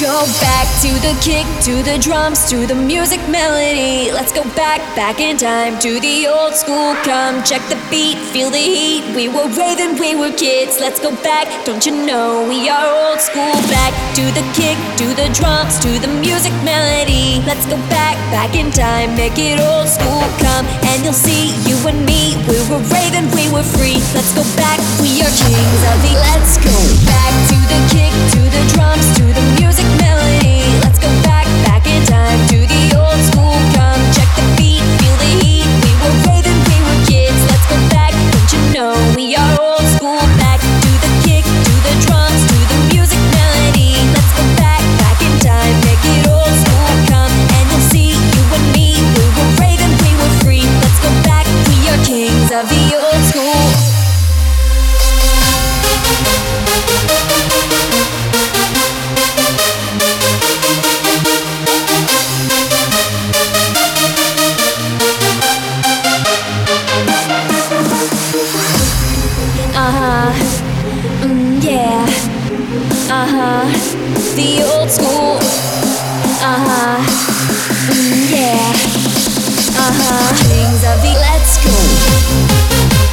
go back to the kick, to the drums, to the music melody. Let's go back in time to the old school. Come check the beat, feel the heat. We were raving, we were kids. Let's go back, don't you know we are old school. Back to the kick, to the drums, to the music melody. Let's go back in time, make it old school. Come and you'll see, you and me, we were raving, we were free. Let's go back, we are kings of the. Let's go back to the kick, to the drums, to the music melody. Let's go back in time to the old school. Come check the beat, feel the heat. We were raving, we were kids. Let's go back, don't you know we are old school. Back to the kick, to the drums, to the music melody. Let's go back in time, make it old school. Come and you'll see, you and me, we were raving, we were free. Let's go back, we are kings of the old school. Yeah. The old school. Yeah. Kings of the. Let's go.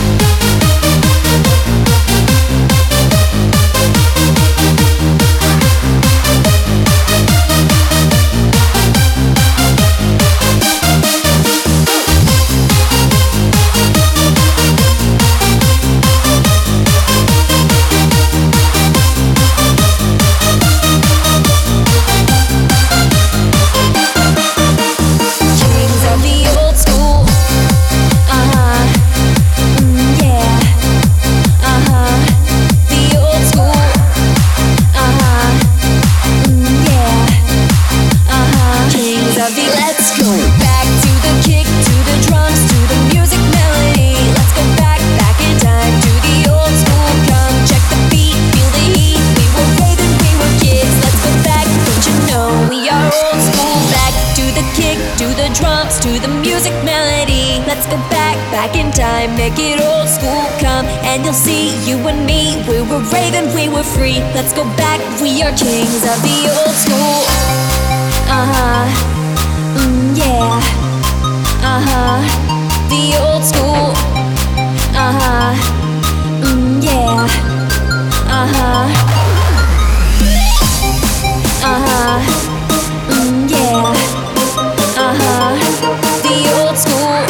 To the music melody, let's go back in time, make it old school. Come and you'll see, you and me, we were raving, we were free. Let's go back, we are kings of the old school. Yeah. The old school. Yeah. Yeah. The old school.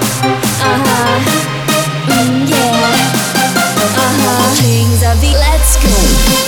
Yeah. Kings of the. Let's go.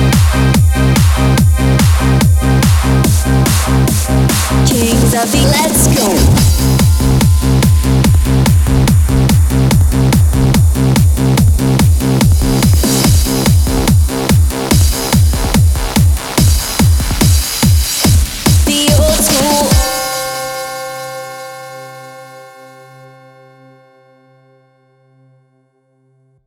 Kings of the.